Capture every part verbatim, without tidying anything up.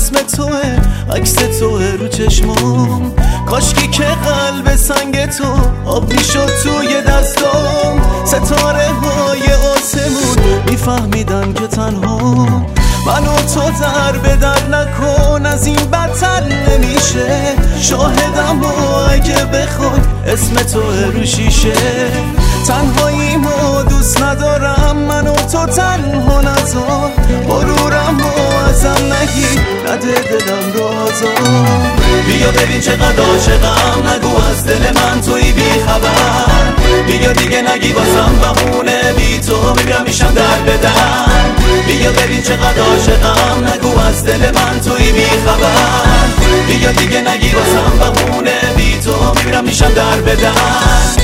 اسم توه، عکس توه رو چشمام. کاشکی که قلب سنگ تو آب میشد توی دستام. ستاره های آسمون میفهمیدن که تنها منو تو در به در نکن، از این بدتر نمیشه. شاهدم و اگه بخوای اسم تو رو شیشه. تنهایی ما دوست ندارم، منو تو تنها نذار. غرورم و ازم نگیر، نده دلم رو آزار. بیا ببین چقدر عاشقم، نگو از دل من توی بی خبر. بیا دیگه نگی بازم بهونه، بی تو میرم میشم در به در. بیا ببین چقدر عاشقم، نگو از دل من توی بی خبر. بیا دیگه نگی بازم بهونه، بی تو میرم میشم در به در.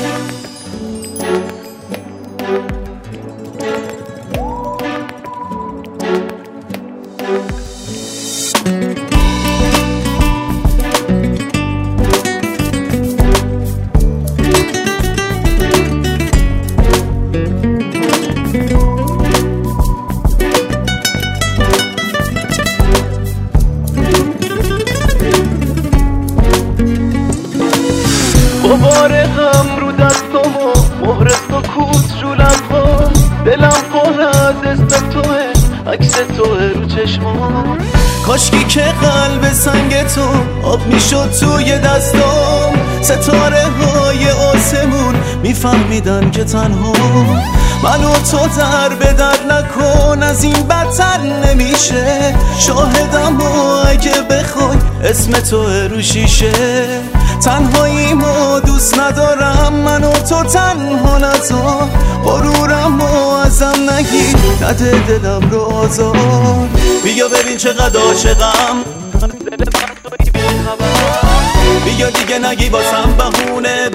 بار غم رو دستم و مهر سکوت رو لبها. دلم پر از اسم توه، عکس توه رو چشمام. کاشکی که قلب سنگ تو آب میشد توی دستام. ستاره های آسمون میفهمیدن که تنها منو تو در به در نکن، از این بدتر نمیشه. شاهدم و اگه بخوای اسم تو رو شیشه. تنهایی ما دوست ندارم، منو تو تنها نذار. غرورم و ازم نگیر، نده دلم رو آزار. بیا ببین چقدر عاشقم، دل من توی بی خبر. بیا دیگه نگی واسم بهونه.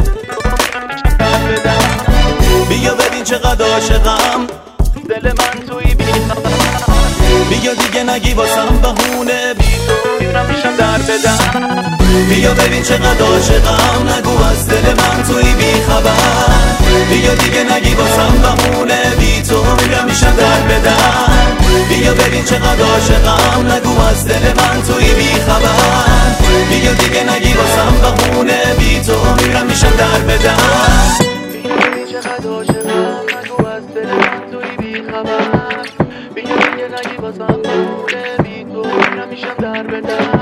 بیا ببین چقدر عاشقم، دل من توی بی خبر. بیا دیگه نگی واسم بهونه، بی تو میرم میشم در به در. بیا ببین چقدر عاشقم، نگو از دل من توی بی خبر. بیا دیگه نگی واسم بهونه، بی تو میرم میشم در به در. بیا ببین چقدر عاشقم، نگو از دل من توی بی خبر. بیا دیگه نگی واسم بهونه، بی تو میرم میشم در به در. بیا ببین چقدر عاشقم، نگو از دل من توی بی خبر. بیا دیگه نگی واسم بهونه، بی تو میرم میشم در به در.